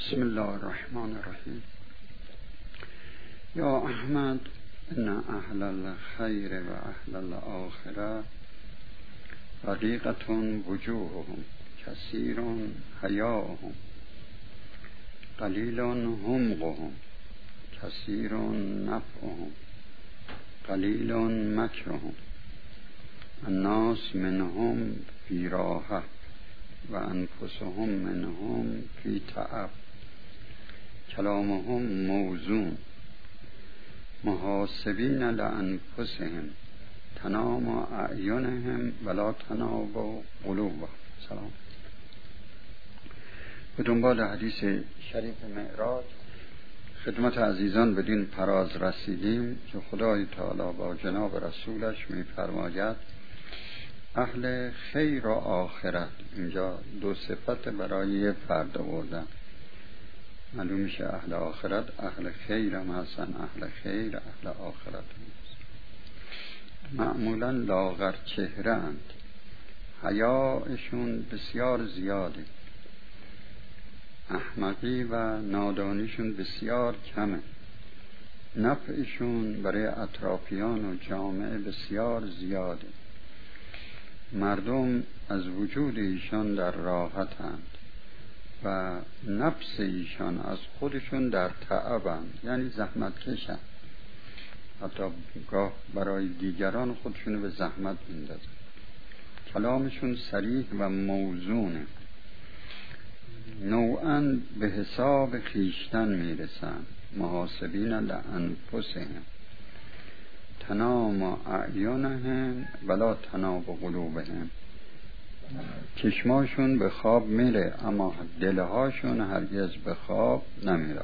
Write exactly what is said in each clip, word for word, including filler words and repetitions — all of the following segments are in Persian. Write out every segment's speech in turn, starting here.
بسم الله الرحمن الرحیم. یا احمد ان اهل الخیر و اهل الاخره رقیقة وجوههم کثیر حیاهم قلیل حمقهم کثیر نفعهم قلیل مکرهم الناس منهم فی راحه و انفسهم منهم فی تعب کلامهم موزون محاسبین لانفسهم تنام اعینهم ولا تنام قلوبهم. سلام. به دنبال حدیث شریف معراج خدمت عزیزان بدین فراز رسیدیم که خدای تعالی با جناب رسولش می‌فرماید اهل خیر و آخرت. اینجا دو صفت برای یه فرد آوردن. معلوم میشه اهل آخرت اهل خیر هم هستن، اهل خیر اهل آخرت هم هستن. معمولا لاغر چهره اند، حیاشون بسیار زیاده، احمقی و نادانیشون بسیار کمه، نفعشون برای اطرافیان و جامعه بسیار زیاده، مردم از وجود ایشان در راحتند و نفس ایشان از خودشون در تعبند، یعنی زحمت کشند، حتی گاه برای دیگران خودشونو به زحمت میندازن. کلامشون صریح و موزونه، نوعاً به حساب خیشتن میرسن. محاسبین لانفسهم تنام اعینهم ولا تنام قلوبهم. چشماشون به خواب میره اما دلهاشون هرگز به خواب نمیره.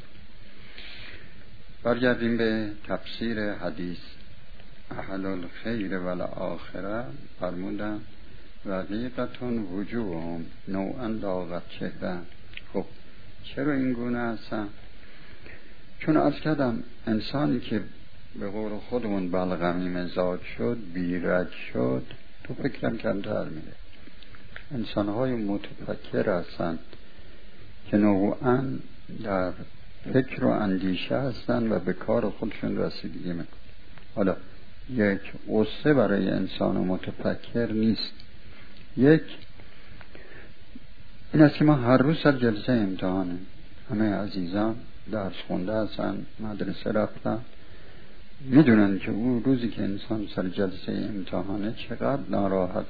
برگردیم به تفسیر حدیث. اهل الخیر و الاخره فرمودن رقیقة وجوههم، نوعا لاغر چهره. خب چرا این گونه هستن؟ چون عرض کردم انسانی که به قول خودمون بلغمی مزاج شد، بیرج شد، تو فکرم کمتر میره. انسانهای متفکر هستند که نوعاً در فکر و اندیشه هستند و به کار خودشون رسیدگی میکنن. حالا یک قصه برای انسان متفکر نیست. یک این است که ما هر روز سر جلسه امتحانه، همه عزیزان درس خونده هستن، مدرسه رفتن، میدونن که اون روزی که انسان سر جلسه امتحانه چقدر ناراحت،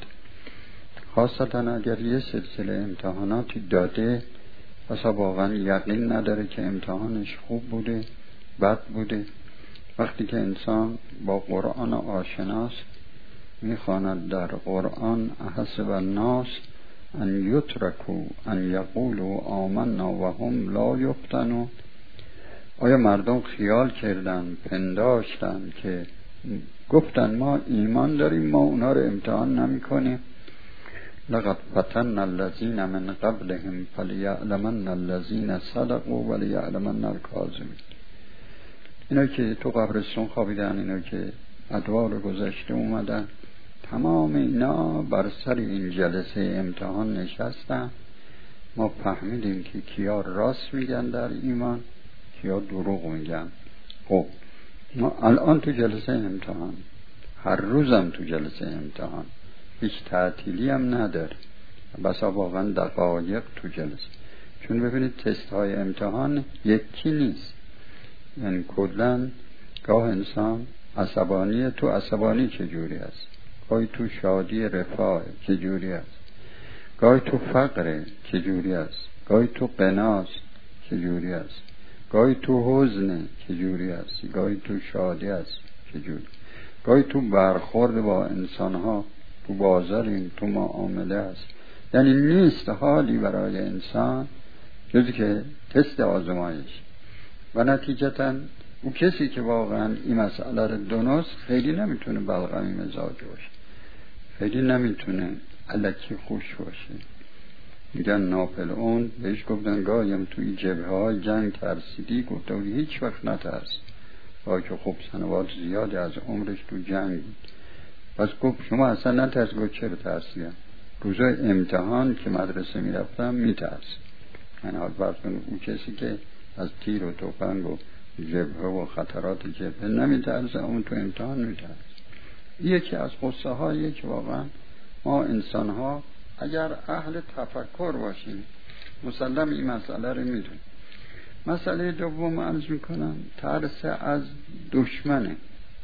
خاصتا اگر یه سلسله امتحاناتی داده اصلا واقعا یقین نداره که امتحانش خوب بوده بد بوده. وقتی که انسان با قرآن آشناست، میخواند در قرآن احسب الناس ان یترکوا ان یقولوا آمنا و هم لا یفتنون. آیا مردم خیال کردن، پنداشتن که گفتن ما ایمان داریم، ما اونا رو امتحان نمی کنیم؟ لقد فتن الذین من قبلهم فلیعلمن الذین صدقوا ولیعلمن الکاذبین. اینا که تو قبرستون خوابیدن، اینا که ادوار گذشته اومدن، تمام اینا بر سر این جلسه امتحان نشستن. ما فهمیدیم که کیا راست میگن در ایمان، کیا دروغ میگن. خب ما الان تو جلسه امتحان، هر روزم تو جلسه امتحان، هیچ تعطیلی هم نداره، بسا واقعا دقایق تو جلسه. چون ببینید تست های امتحان یکی نیست، یعنی کلن گاه انسان عصبانی، تو عصبانی چجوری هست، گاهی تو شادی رفاه چجوری هست، گاهی تو فقر چجوری هست، گاهی تو قناعت چجوری هست، گاهی تو حزن چجوری هست، گاهی تو شادی هست چجوری، گاهی تو برخورد با انسانها، تو بازاریم، تو معامله هست. یعنی نیست حالی برای انسان جزی که تست آزمایش. و نتیجتاً او کسی که واقعا این مسئله رو دونست خیلی نمیتونه بلغمی مزاج باشه، خیلی نمیتونه الکی خوش باشه. میگن ناپلئون بهش گفتن گاهیم توی جبهه های جنگ ترسیدی؟ گفته بود هیچ وقت نترس، با که خب سنوات زیادی از عمرش تو جنگ بود. پس گفت شما اصلا نترس. گفت چرا ترسیدم؟ روزای امتحان که مدرسه میرفتم میترس. یعنی حال فرض کن اون کسی که از تیر و تفنگ و جبهه و خطرات جبهه نمیترسه، اون تو امتحان میترسه. یکی از قصه هایی که واقعا ما انسان ها اگر اهل تفکر باشیم مسلم این مسئله رو میدونیم. مسئله دوم عرض میکنم ترس از دشمنه.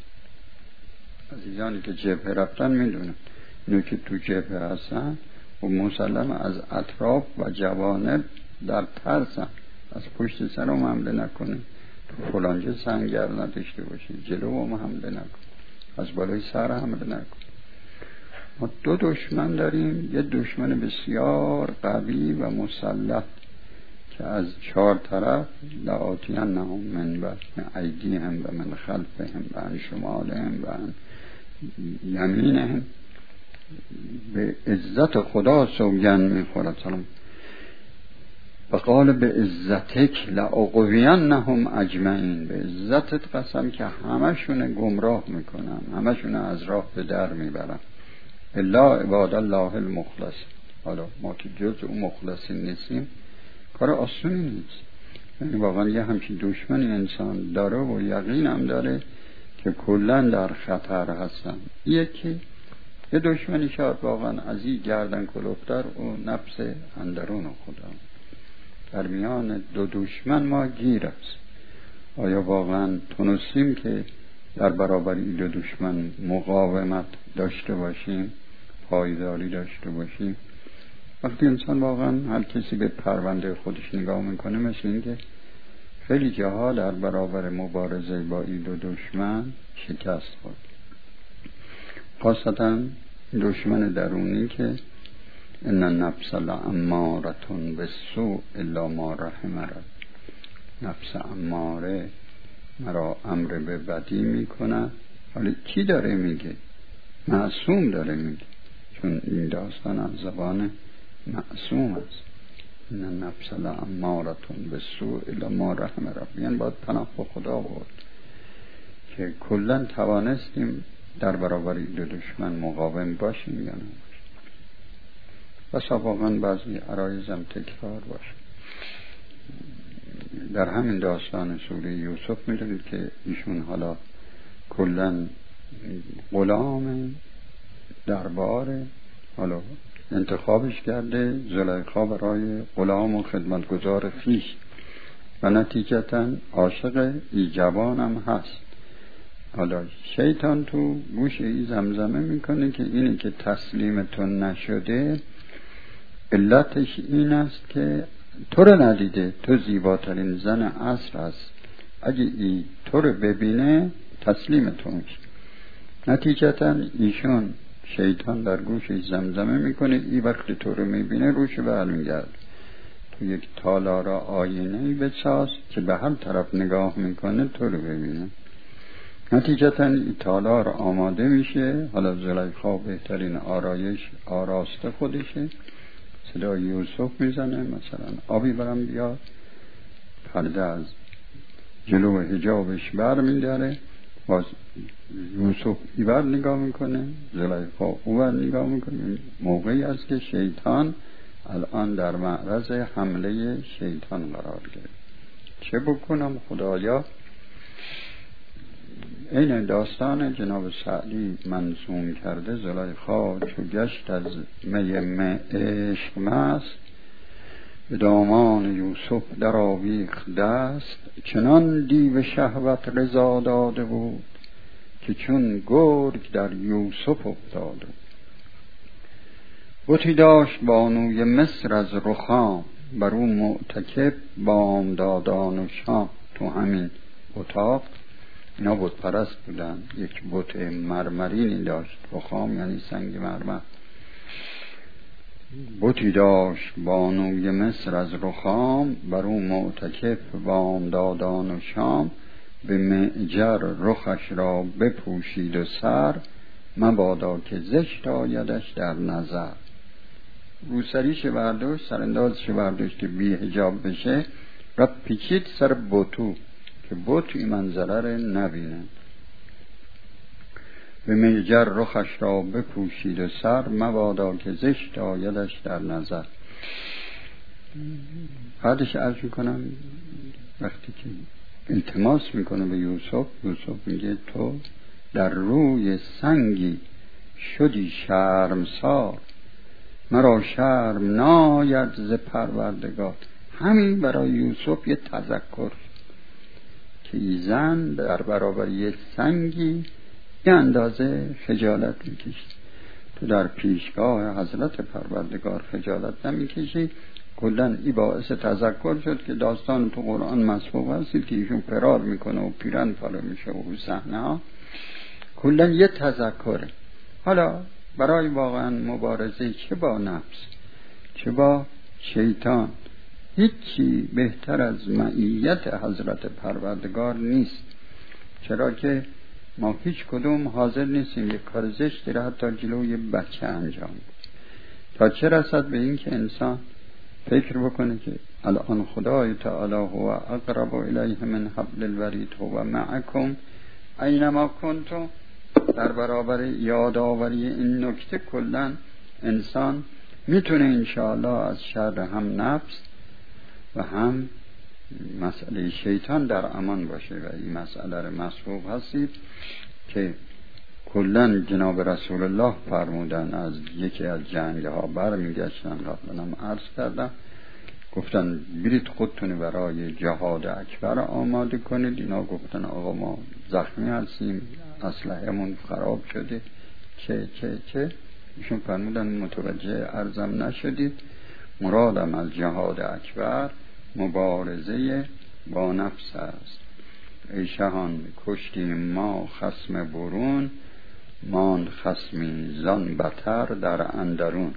عزیزانی که جبهه رفتن میدونن اینو که تو جبهه هستن و مسلم از اطراف و جوانب در ترسن، از پشت سرم حمله نکنه، تو فلانجه سنگر نداشته باشه، جلو هم حمله نکنه، از بالای سر حمله نکنه. ما دو دشمن داریم، یه دشمن بسیار قوی و مسلح که از چهار طرف لآتینهم من بین ایدیهم و من خلفهم و عن شمالهم و عن یمینهم، به عزت خدا سوگند میخورد سلام و قال به عزتک لأغوینهم اجمعین، به عزتت قسم که همشون گمراه میکنم، همشون از راه به در میبرم الا عباد الله المخلص. حالا ما که جز اون مخلصین نیستیم کار آسونی نیست، یعنی واقعا یه همچین دشمنی انسان داره و یقین هم داره که کلن در خطر هستن. یکی یه دشمنی شاید واقعا از این گردن کلوفتر و نفس اندرون خدا. در میان دو دشمن ما گیر است. آیا واقعا تونستیم که در برابر این دو دشمن مقاومت داشته باشیم، پایداری داشته باشیم؟ وقتی انسان واقعا هر کسی به پرونده خودش نگاه میکنه مثل این که خیلی جاها در برابر مبارزه با این دو دشمن شکست خورد، خاصتا دشمن درونی که ان النفس لاماره بالسوء الا ما رحم رب. نفس اماره مرا امر به بدی میکنه. حالا کی داره میگه؟ معصوم داره میگه، چون این داستان از زبان معصوم است. ان النفس لاماره بالسوء الا ما رحم رب، یعنی باید پناه به خدا بود که کلا توانستیم در برابر این دو دشمن مقاوم باشیم یا نه. بس واقعا بعضی عرایزم تکرار باشه. در همین داستان سوره یوسف میدونید که ایشون حالا کلا غلام دربار، حالا انتخابش کرده زلیخا برای غلام و خدمتگزار خویش و نتیجتا عاشق ای جوانم هست. حالا شیطان تو گوش ای زمزمه میکنه که اینی که تسلیمتون نشده علتش این است که تو رو ندیده، تو زیباترین زن عصر هست، اگه ای تو رو ببینه تسلیمتون میشه. نتیجتا ایشون شیطان در گوشش زمزمه میکنه ای وقتی تو رو میبینه روش برمیگرد، تو یک تالار آینه‌ای بساز که به هر طرف نگاه میکنه تو رو ببینه. نتیجتا این تالار آماده میشه. حالا زلیخا بهترین آرایش آراسته خودشه، صدای یوسف میزنه مثلا آبی برم بیاد، پرده از جلو حجابش بر میداره، باز یوسف ایور نگاه میکنه، زلیخا اوور نگاه میکنه. موقعی است که شیطان الان در معرض حمله شیطان قرار گرفت. چه بکنم خدایا؟ این داستان جناب سعدی منظوم کرده. زلیخا چو گشت از می می عشق مست، به دامان یوسف در آویخت دست، چنان دیو شهوت رضا داده بود که چون گرگ در یوسف افتاده. بتی داشت بانوی مصر از رخام، بر او معتکف بامدادان و شام. تو همین اتاق اینا بت پرست بودن، یک بت مرمرینی داشت، رخام یعنی سنگ مرمر. بتی داشت بانوی مصر از رخام، بر او معتکف بامدادان و شام. به معجر رخش را بپوشید و سر، مبادا که زشت آیدش در نظر. روسریش برداشت، سراندازش برداشت که بی حجاب بشه، رفت پیچید سر بتو که بت این منظره رو نبینه. به معجر رخش را بپوشید و سر، مبادا که زشت آیدش در نظر. بعدش عرض میکنم وقتی که التماس میکنه به یوسف، یوسف میگه تو در روی سنگی شدی شرمسار، مرا شرم ناید ز پروردگار. همین برای یوسف یه تذکر که این زن در برابر یه سنگی یه اندازه خجالت میکشی. تو در پیشگاه حضرت پروردگار خجالت نمیکشی. کلن این باعث تذکر شد که داستان تو قرآن مسبوق هستی که ایشون فرار میکنه و پیرن فرار میشه و صحنه ها کلن یه تذکره. حالا برای واقعا مبارزه چه با نفس چه با شیطان هیچی بهتر از معیت حضرت پروردگار نیست. چرا که ما هیچ کدوم حاضر نیستیم یک کار زشتی را حتی جلوی بچه انجام تا چه رسد به این که انسان فکر بکنه که الان خدای تعالی هو اقرب الیه من حبل الورید هو معکم اینما کنتم. در برابر یادآوری این نکته کلن انسان میتونه انشاءالله از شر هم نفس و هم مسئله شیطان در امان باشه. و این مسئله رو مسبوق هستید که کلن جناب رسول الله فرمودن از یکی از جنگ ها برمیگشتن، قبلا هم عرض کردم، گفتن برید خودتون برای جهاد اکبر آماده کنید. اینا گفتن آقا ما زخمی هستیم، اسلحه‌مون خراب شده، چه چه چه ایشون فرمودن متوجه عرضم نشدید، مرادم از جهاد اکبر مبارزه با نفس است. ای شهان کشتیم ما خصم برون، ماند خصمی زان بتر در اندرون.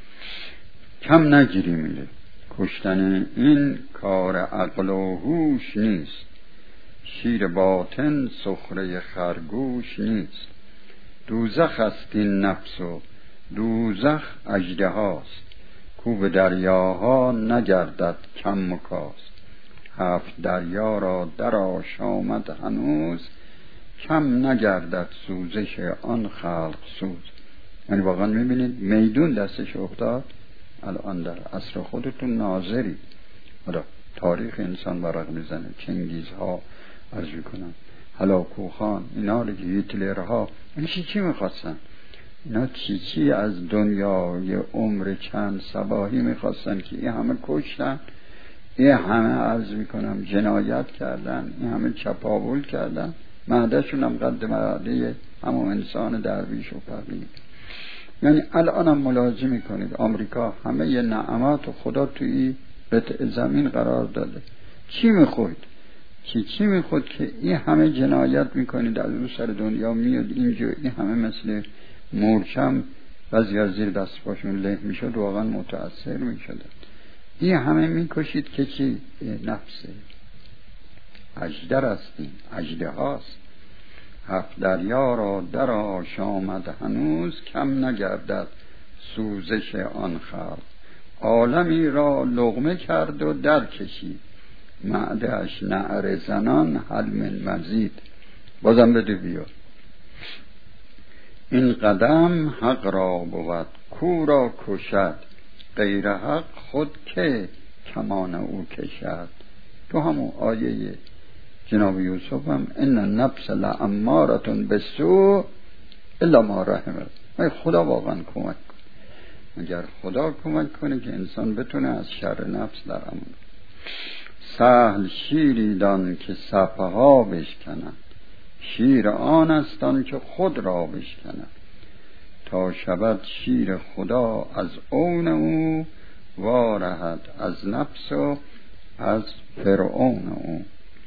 کم نگیری میده کشتن این کار عقل و هوش نیست، شیر باطن سخره خرگوش نیست. دوزخ است این نفس و دوزخ اژدهاست، کو به دریاها نگردد کم و کاست. هفت دریا را در آشامد هنوز، کم نگردد سوزش آن خلق سوز. یعنی واقعا میبینید میدون دستش افتاد. الان در عصر خودتون ناظری حالا تاریخ انسان برق میزنه، چنگیزها عرض میکنم، هلاکوخان، اینا رو که هیتلرها این چی چی میخواستن؟ اینا چی چی از دنیای عمر چند صباحی میخواستن که این همه کشتن، این همه عرض میکنم جنایت کردن، این همه چپاول کردن، معدهشون هم قد معده همون انسان درویش و فقیر. یعنی الان هم ملاحظه میکنید آمریکا همه ی نعمات و خدا توی قطع زمین قرار داده، چی میخوید؟ چی چی میخواد که این همه جنایت میکنید، از اون سر دنیا میاد اینجا این همه مثل مورچم بعضی از زیر دست باشون له میشد، واقعا متأثر میشد. این همه میکشید که چی؟ نفسه اژدر هستیم، اژده هاست. هفت دریا را در آشامد هنوز، کم نگردد سوزش آن خلق. عالمی را لقمه کرد و در کشید، معده‌اش نعره زنان هل من مزید. بازم بده بیا. این قدم حق را بود کو را کشد، غیر حق خود که کمان او کشد. تو همون آیه جناب یوسف هم ان النفس لامارة بالسوء الا ما رحم. ای خدا واقعا کمک کن، اگر خدا کمک کنه که انسان بتونه از شر نفس در امان. سهل شیری دان که صفحه ها بشکنند، شیر آن است آن که خود را بشکند. تا شود شیر خدا از اون او، وارهد از نفس و از فرعون او.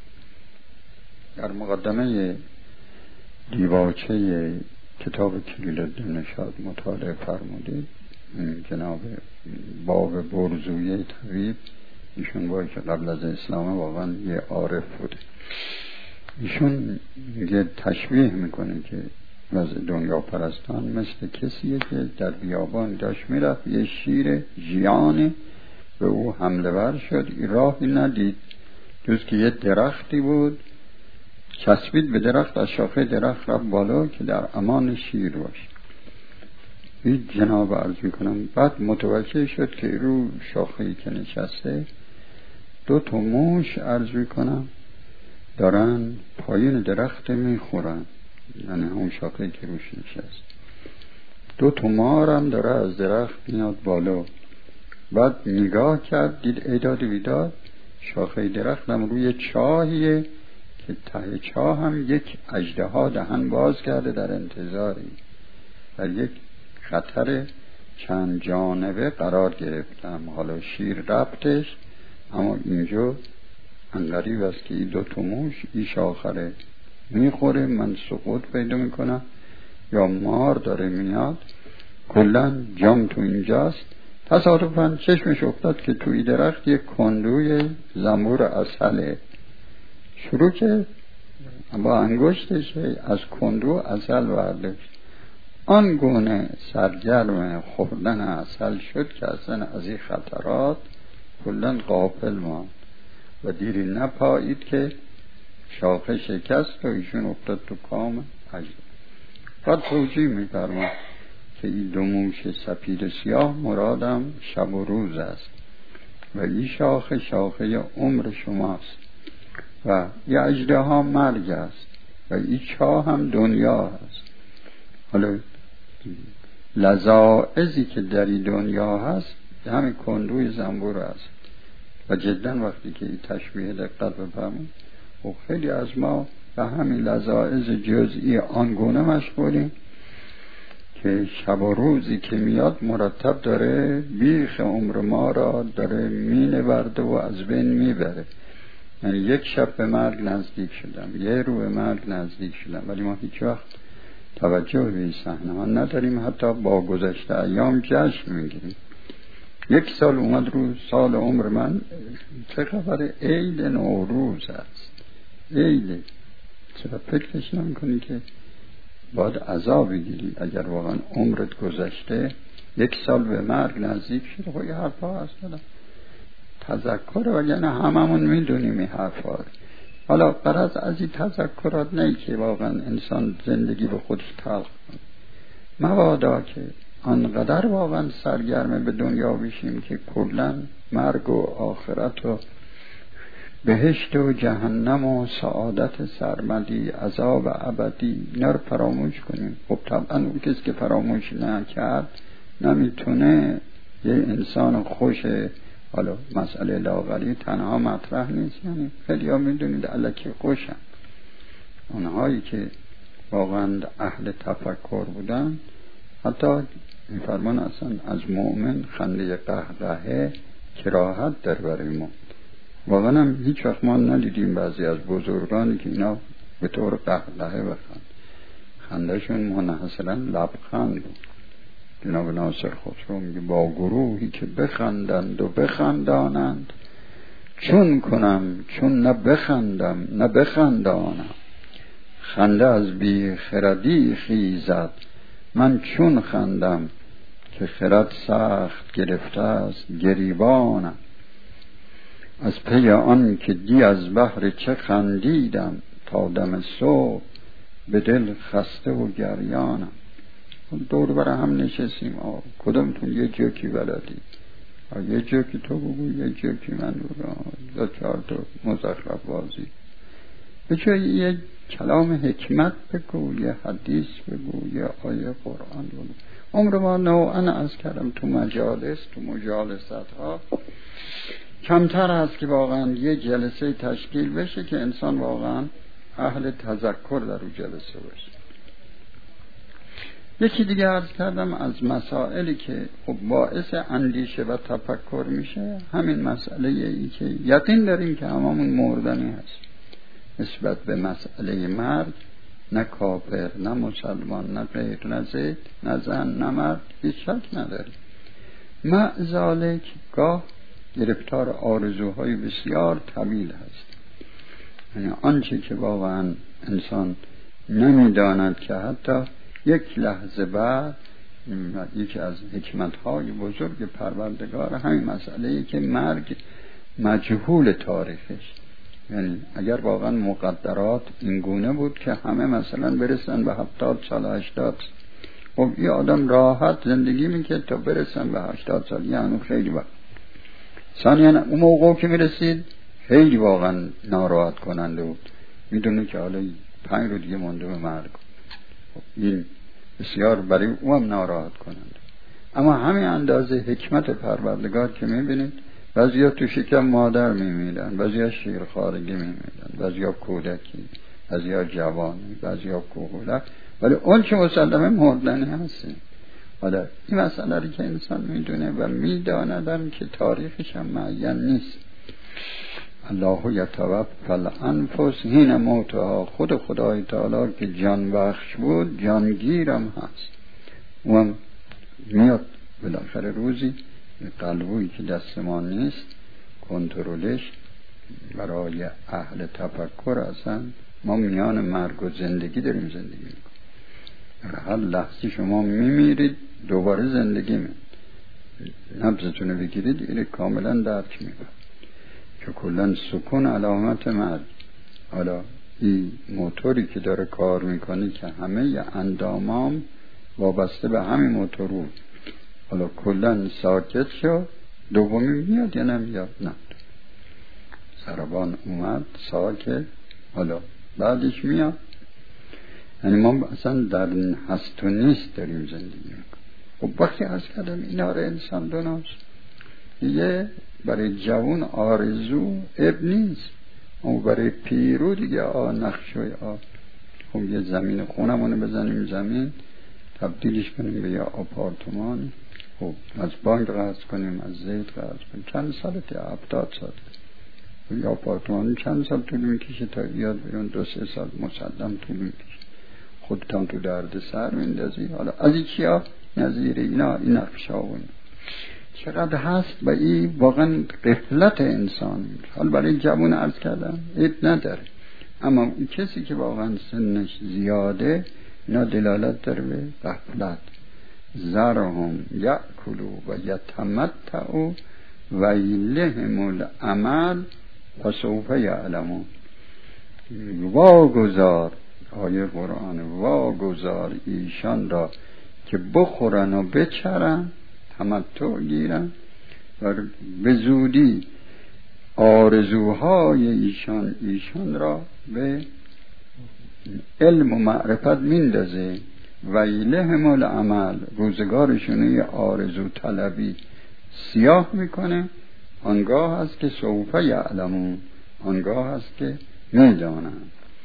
در مقدمه دیباچه کتاب کلیل الدین نشاط مطالعه فرمودید جناب باب برزویه طبیب، ایشون باید که قبل از اسلام واقعا یه عارف بوده. ایشون یه تشبیه میکنه که وضع دنیا پرستان مثل کسیه که در بیابان داشت میرفت، یه شیر ژیانی به او حمله ور شد، راهی ندید جز که یه درختی بود، چسبید به درخت، از شاخه درخت رفت بالا که در امان شیر باشه. این جناب عرض میکنم بعد متوجه شد که رو شاخه‌ای که نشسته دو تا موش عرض میکنم دارن پایین درخت میخورن، یعنی همون شاخه‌ای که روش نشست. دو تا مار هم داره از درخت میاد بالا. بعد نگاه کرد دید ایداد ویداد شاخه درخت هم روی چاهیه که ته چاه هم یک اژدها دهن باز کرده در انتظاری و یک خطر چند جانبه قرار گرفتم. حالا شیر ربطش، اما اینجا انقریب است که این دو تا موش این شاخره میخوره، من سقوط پیدا میکنم یا مار داره میاد. کلن جام تو اینجاست. تصادفاً چشمش افتاد که توی درخت یک کندوی زنبور عسله. شروع که با انگشتش از کندو عسل برداشت. آن گونه سرگرم خوردن عسل شد که اصلا از این خطرات کلن غافل ماند و دیری نپایید که شاخه شکست و ایشون افتاد تو کام اجدها. بعد توجیه می‌فرماید که این دو موش سپید سیاه مرادم شب و روز است و این شاخه شاخه عمر شماست و این اژدها مرگ است و این چاه هم دنیا است. حالا لذاعزی که در این دنیا هست همین کندوی زنبور است و جدا وقتی که این تشبیه دقت بفرمایید و خیلی از ما به همین لذاعز جزئی آنگونه مشغولیم که شب و روزی که میاد مرتب داره بیخ عمر ما را داره مینه برده و از بین میبره. یعنی یک شب به مرگ نزدیک شدم، یه رو به مرگ نزدیک شدم، ولی ما هیچ وقت توجه به این صحنه ها نداریم، حتی با گذشته ایام جشن میگیریم. یک سال اومد رو سال عمر من، چه خبر؟ عید نوروز است. عید چرا فکرش نمیکنی که باید عذاب بگیری اگر واقعا عمرت گذشته؟ یک سال به مرگ نزدیک شد. خب یه حرفا هست تذکر و یعنی هممون میدونیم این حرفا. حالا برای از این تذکرات نه که واقعا انسان زندگی به خودش تلخ کنه، مبادا که آنقدر واقعا سرگرم به دنیا بشیم که کلا مرگ و آخرت و بهشت و جهنم و سعادت سرمدی عذاب ابدی اینا رو فراموش کنیم. خب طبعا اون کسی که فراموش نکرد نمیتونه یه انسان خوش. حالا مسئله لاغری تنها مطرح نیست، یعنی خیلی ها میدونید الکی خوشن. اونهایی که واقعا اهل تفکر بودن حتی میفرمان اصلا از مؤمن خنده قهقهه کراهت در برای ما. واقعا هم هیچ وقت ما ندیدیم بعضی از بزرگانی که اینا به طور قهقهه بخند. خندهشون منحصرا لبخند بود. جناب ناصر خسرو میگه با گروهی که بخندند و بخندانند چون کنم چون نه بخندم نه بخندانم. خنده از بی خردی خیزد من چون خندم که خرد سخت گرفته است گریبانم. از پی آن که دی از بحر چه خندیدم تا دم صبح به دل خسته و گریانم. دور برای هم نشستیم، آه کدومتون یه جوکی بلدی؟ یه جوکی تو بگو، یه جوکی من بگو، دو چهار تا مزخرف بازی بچه، یه کلام حکمت بگو، یه حدیث بگو، یه آیه قرآن بگو. عمر ما نوعا از کردم تو مجالس تو مجالست ها کمتر هست که واقعا یه جلسه تشکیل بشه که انسان واقعا اهل تذکر در اون جلسه باشه. یکی دیگه عرض کردم از مسائلی که خب باعث اندیشه و تفکر میشه همین مسئله ای که یقین داریم که هممون مردنی هست نسبت به مسئله مرگ. نه کافر نه مسلمان نه غیر نه زید نه زن نه مرد هیچ شک نداریم. معذالک گاه گرفتار آرزوهای بسیار طویل هست. یعنی آنچه که واقعا انسان نمیداند که حتی یک لحظه بعد یکی از حکمت‌های بزرگ پروردگار همین مسئله که مرگ مجهول تاریخش. یعنی اگر واقعا مقدرات این گونه بود که همه مثلا برسن به هفتاد سال هشتاد خب این آدم راحت زندگی میکرد تا برسن به هشتاد سال، یعنی خیلی وقت. ثانیاً اون موقع که میرسید خیلی واقعا ناراحت کننده بود، میدونه که حالا پنج رو دیگه مونده به مرگ. این بسیار برای او هم ناراحت کننده. اما همین اندازه حکمت پروردگار که میبینید، بعضی ها تو شکم مادر میمیرن، بعضی ها شیرخوارگی میمیرن، بعضی ها کودکی، بعضی ها جوانی، بعضی ها کهولت، ولی اون که مسلمه مردنی هستیم. حالا این مسئله رو که انسان میدونه و میداندن که تاریخش هم معین نیست. الله یتوفی الانفس حین موتها، خود خدای تعالی که جان بخش بود جانگیرم هست. و هم میاد بالاخره روزی قلبویی که دست ما نیست کنترلش برای اهل تفکر هستن. ما میان مرگ و زندگی داریم زندگی میکنیم. هر لحظه شما میمیرید دوباره زندگی می نبضتون رو بگیرید، این کاملا درک میکنید که کلن سکون علامت مرگ. حالا این موتوری که داره کار میکنه که همه اندامام وابسته به همین موتور رو، حالا کلن ساکت شد، دومی میاد یا نمیاد؟ نه، ضربان اومد ساکت، حالا بعدش میاد. یعنی ما اصلا در هست و نیست داریم زندگی میکنیم. خب وقتی از کردم اینا رو انسان دوناست دیگه، برای جوان آرزو اب نیست، اما برای پیرو دیگه آ نقشوی آ. خب یه زمین خونمونو بزنیم زمین، تبدیلش کنیم به یه آپارتمان، خب از بانک قرض کنیم، از زید قرض کنیم، چند سالته؟ هفتاد سال. یه آپارتمان چند سال طول میکشه تا بیاد بیرون؟ دو سه سال مسلم طول میکشه. خودتان تو درد سر میندازی. حالا از این چیا؟ نظیر اینا این نقش ها چقدر هست و این واقعا غفلت انسان. حال برای جوان عرض کردم عیب نداره، اما اون کسی که واقعا سنش زیاده اینا دلالت داره به غفلت. ذرهم یأکلوا و یتمتعوا ویلهم الامل فسوف یعلمون. واگذار، آیه قرآن، واگذار ایشان را که بخورن و بچرن، تمتع گیرن و به زودی آرزوهای ایشان ایشان را به علم و معرفت میندازه. ویلهم العمل، روزگارشون یه آرزو طلبی سیاه میکنه. آنگاه هست که سوف یعلمون، آنگاه هست که میدانن.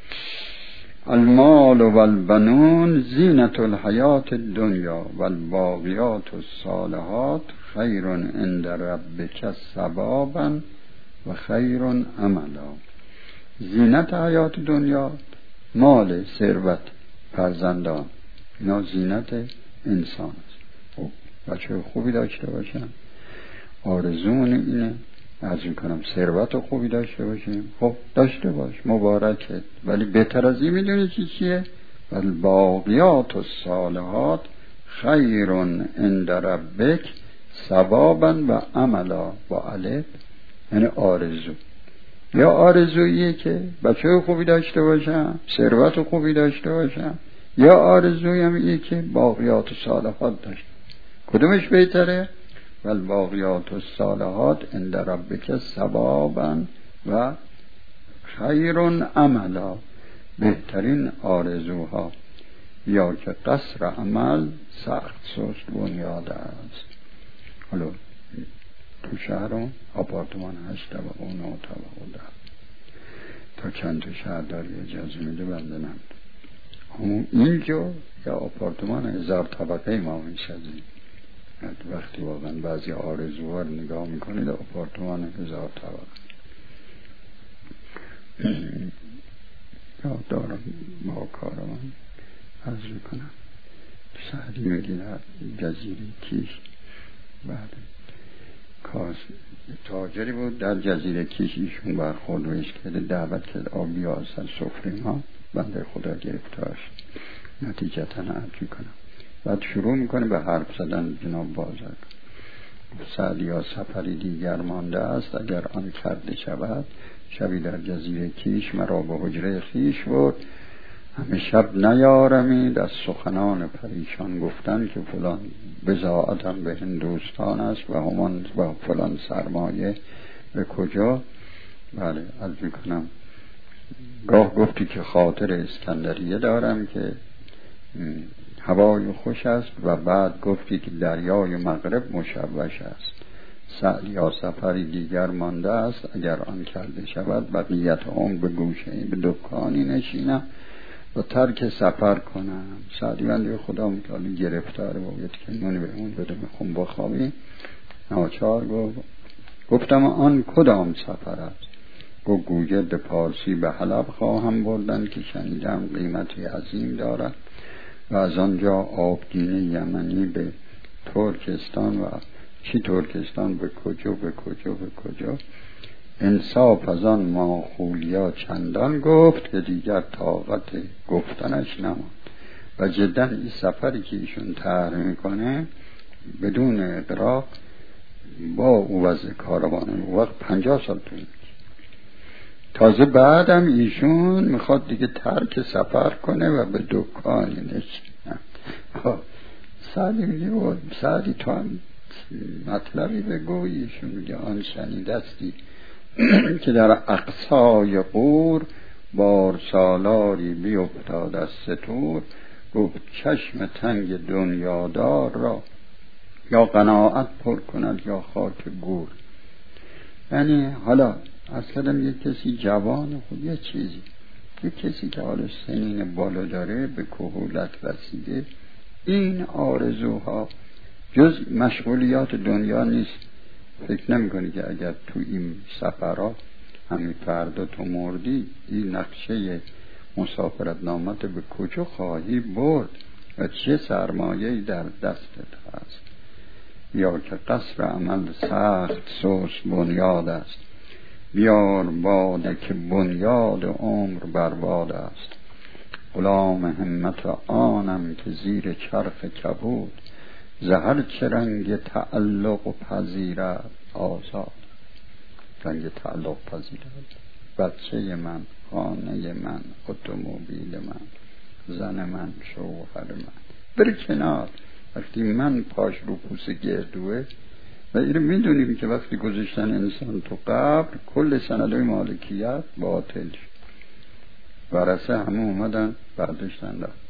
المال والبنون زینت الحیات الدنیا والباقیات الصالحات خیر عند ربک ثوابا و خیر عملا. زینت حیات دنیا، مال، ثروت، فرزندان، اینا زینت انسان است. خب بچه خوبی داشته باشن، آرزومون اینه، عرض میکنم ثروت خوبی داشته باشیم. خب داشته باش، مبارکت، ولی بهتر از این میدونی چی چیه؟ والباقیات الصالحات خیر عند ربک ثوابا و عملا. با الف یعنی آرزو. یا آرزوییه که بچه خوبی داشته باشم، ثروت خوبی داشته باشم، یا آرزوی هم اینه که باقیات الصالحات داشته. کدومش بهتره؟ والباقیات الصالحات عند ربک ثوابا و خیر عملا. بهترین آرزوها. یا که قصر عمل سخت سست بنیاد است. حالا تو شهر آپارتمان هشت طبقه و نه طبقه و ده تا چند تا شهر داری اجازه میده بنده نمید. همون اینجا یا آپارتمان هزار طبقه ما میشدیم. وقتی واقعا بعضی آرزوها رو نگاه میکنید آپارتمان هزار طبقه. یاد دارم با کارم عرض میکنم سعدی مدینه جزیره کیش، بعد کاس تاجری بود در جزیره کیش، ایشون برخورد روش کرده، دعوت کرد آبی ها سر سفره ما، بنده خدا گرفتارش. نتیجتا عرض میکنم بعد شروع میکنه به حرف زدن جناب بازرگ. سعدی ها سفری دیگر مانده است، اگر آن کرده شود شبی در جزیره کیش مرا به حجره خیش بود، همه شب نیارمید از سخنان پریشان گفتن که فلان بضاعتم به هندوستان است و همان و فلان سرمایه به کجا. بله عرض میکنم گاه گفتی که خاطر اسکندریه دارم که هوای خوش است و بعد گفتی که دریای مغرب مشوش است، یا سفری دیگر مانده است، اگر آن کرده شود بقیت عمر به گوشه به دکانی نشینم و ترک سفر کنم. سعدی بنده خدا متعالی گرفتاره باید که نونی به اون بده میخون بخوابی. ناچار گفت گفتم آن کدام سفر است؟ گفت گوگرد پارسی به حلب خواهم بردن که شنیدم قیمتی عظیم دارد و از آنجا آبگینه یمنی به ترکستان و چی ترکستان به کجا به کجا به کجا. انصاف از آن ماخولیا چندان گفت که دیگر طاقت گفتنش نماند. و جدا این سفری که ایشون طرح میکنه بدون اغراق با او وضع کاروانه او وقت پنجاه سال طول میکشه. تازه بعدم ایشون میخواد دیگه ترک سفر کنه و به دکانی نشینه. سعدی میگه سعدی تو هم مطلبی بگو. ایشون میگه آن شنیدستی که در اقصای قور بار سالاری بی افتاد از ستور، گفت چشم تنگ دنیادار را یا قناعت پر کند یا خاک گور. یعنی حالا از کدام یک کسی جوان خود یه چیزی، یک کسی که حالا سنین بالا داره به کهولت رسیده، این آرزوها جز مشغولیات دنیا نیست. فکر نمی کنی که اگر تو این سفرها همین فردا تو مردی این نقشه مسافرت نامت به کجا خواهی برد و چه سرمایه‌ای در دستت هست. یا که قصر عمل سخت سوس بنیاد است، بیار باده که بنیاد عمر برباد است. غلام همت آنم که زیر چرخ کبود، زهر چه رنگ تعلق و پذیرت آزاد. رنگ تعلق پذیرت بچه من، خانه من، اتومبیل من، زن من، شوهر من بری کنار. وقتی من پاش رو پوست گردوه و اینو میدونیم که وقتی گذاشتن انسان تو قبر کل سندهای مالکیت باطل شد، ورثه همه اومدن برداشتن رفت.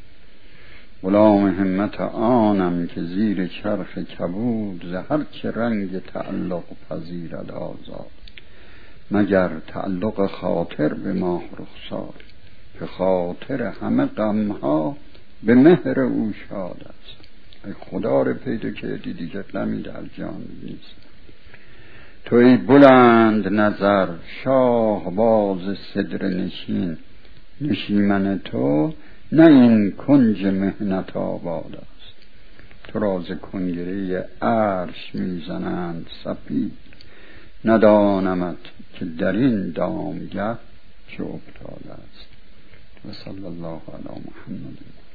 غلام همت آنم که زیر چرخ کبود، زهر چه رنگ تعلق پذیرد آزاد. مگر تعلق خاطر به ماه رخسار، که خاطر همه غمها به مهر او شاد است. ای خدا رو پیدا کردی دیگه غمی در جان نیست. تو ای بلند نظر شاه باز صدر نشین، نشیمن تو نه این کنج مهنت آباد است. تو راز کنگره عرش میزنند سپید، ندانمت که در این دامگه چه افتاده است. و صلی الله علی محمد.